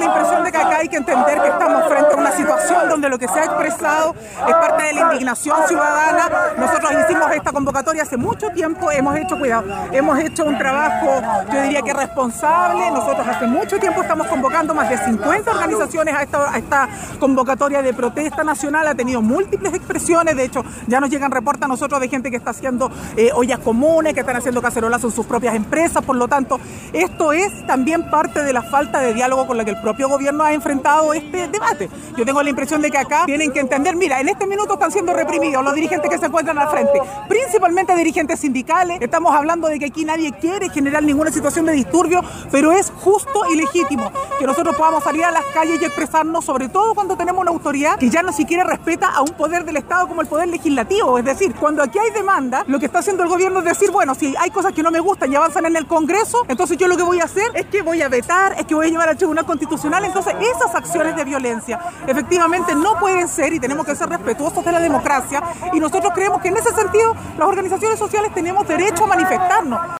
impresión de que acá hay que entender que estamos frente a una situación donde lo que se ha expresado es parte de la indignación ciudadana. Nosotros hicimos esta convocatoria hace mucho tiempo, hemos hecho un trabajo, yo diría que responsable. Nosotros hace mucho tiempo estamos convocando más de 50 organizaciones a esta convocatoria de protesta nacional. Ha tenido múltiples expresiones, de hecho ya nos llegan reportes a nosotros de gente que está haciendo ollas comunes, que están haciendo cacerolazos en sus propias empresas. Por lo tanto, esto es también parte de la falta de diálogo con la que el propio gobierno ha enfrentado este debate. Yo tengo la impresión de que acá tienen que entender, mira, en este minuto están siendo reprimidos los dirigentes que se encuentran al frente, principalmente dirigentes sindicales. Estamos hablando de que aquí nadie quiere generar ninguna situación de disturbio, pero es justo y legítimo que nosotros podamos salir a las calles y expresarnos, sobre todo cuando tenemos una autoridad que ya no siquiera respeta a un poder del Estado como el poder legislativo. Es decir, cuando aquí hay demanda, lo que está haciendo el gobierno es decir, bueno, si hay cosas que no me gustan y avanzan en el Congreso, entonces yo lo que voy a hacer es que voy a vetar, es que voy a llevar al Tribunal Constitucional. Entonces esas acciones de violencia efectivamente no pueden ser, y tenemos que ser respetuosos de la democracia, y nosotros creemos que en ese sentido las organizaciones sociales tenemos derecho a manifestarnos.